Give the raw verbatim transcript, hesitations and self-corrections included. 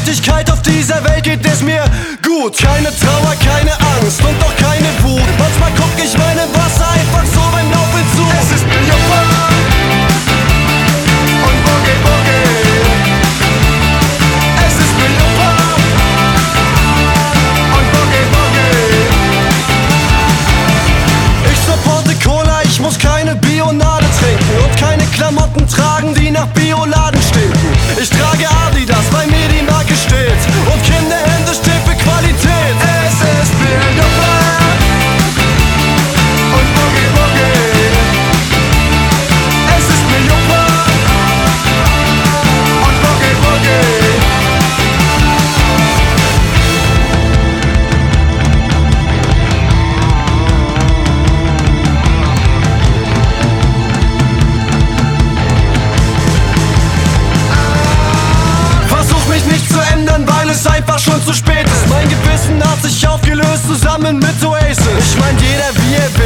Gerechtigkeit auf dieser Welt geht es mir gut. Keine Trauer, keine Angst und auch keine Wut. Manchmal guck ich meinem Wasser einfach so beim Laufen zu. Es ist Millionär und Boogie Boogie. Es ist Millionär und Boogie Boogie. Ich supporte Cola, ich muss keine Bionade trinken und keine Klamotten tragen, die nach Bioladen stinken. Ich trage Adidas, weil mir die Marke steht und Kinderhände steht für Qualität. Es ist Millionär und Boogie Boogie. Es ist Millionär und Boogie Boogie. Weil es einfach schon zu spät ist. Mein Gewissen hat sich aufgelöst zusammen mit Oasis. Ich mein, jeder wie er